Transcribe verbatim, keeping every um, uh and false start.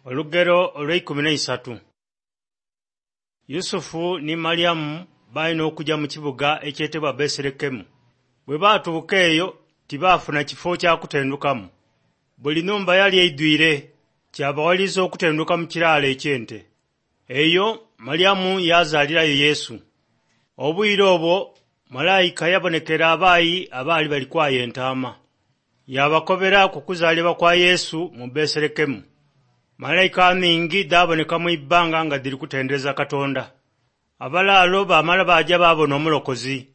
Olugero olw'eikumi n'esatu. Yusufu ne Maliyamu balina okujja mu kibuga ekyetebwa Besirekemu. Bwe baatuuka eyo tibaafuna kifo kya kutendukamu. Buli nnumba yali eidwire, kyabawaliza okutenduka mu kiraalo eky'ente. Eyo Maliyamu yazaalirayo Yesu. Obwire obwo malayika yabonekera abaayi abaali bali kwaya entaama. Yabakobera ku kuzaalibwa kwa Yesu mu Besirekemu. Malayika ningi daboneka mu ibbanga nga diri kutendereza Katonda. Abalaalo bamala baja babona omulokozi.